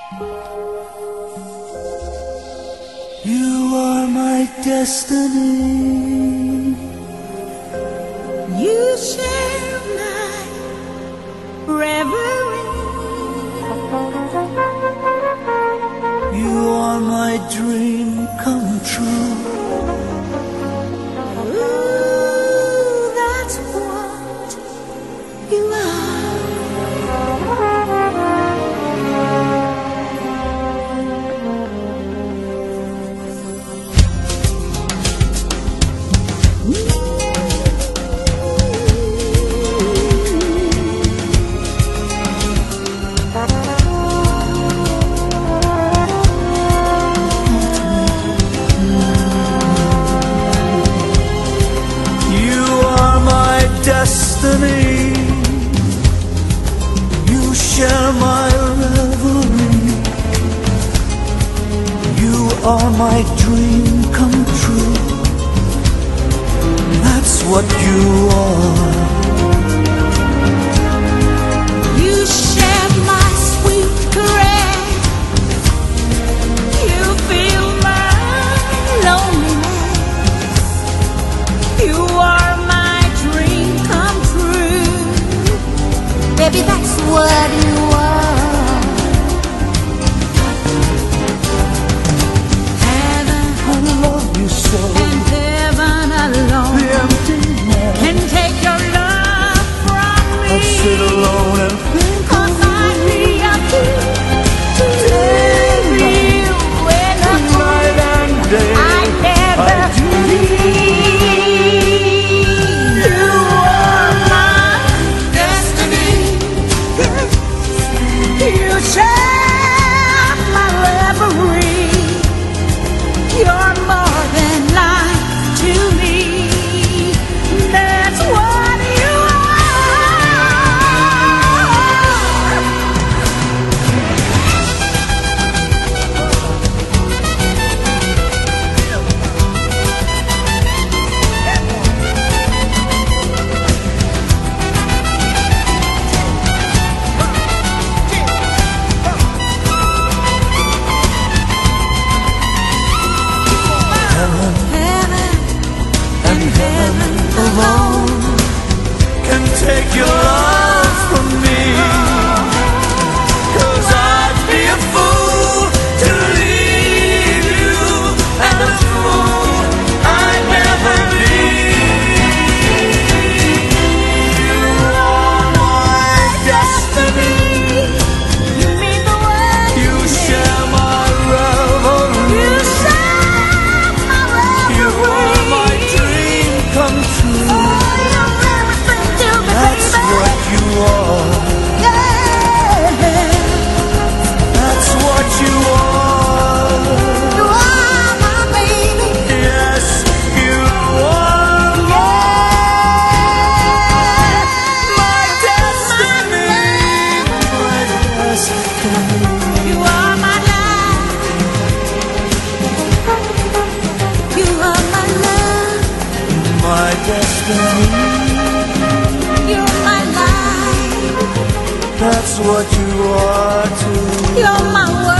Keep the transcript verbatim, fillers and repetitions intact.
You are my destiny. You share my reverie. You are my dream come true. Ooh, that's what you are. Destiny, you share my reverie. You are my dream come true. That's what you are. You share my sweet caress. You feel my loneliness. You are my dream come true. Baby, that's what you are. Heaven, I love you so. and heaven alone The emptiness can take your love from me. I'll sit alone and think. 'Cause I'd be up here to love you when I'm Night and day, I never I do. leave. You are my destiny. You share my reverie. You're more than life to me. That's what you are. Heaven And heaven alone can take your love from me. 'Cause I'd be a fool to leave you, and a fool I'd never be. You are my destiny. You mean the world You to me. share my reverie. You share my You are reverie. my dream come true. Oh, you're everything to me, That's baby. what you are. Yeah. That's what you are. You are my baby. Yes, you are my destiny. My destiny. You are my life. You are my love. My destiny. You're my life. That's what you are too. You're my world.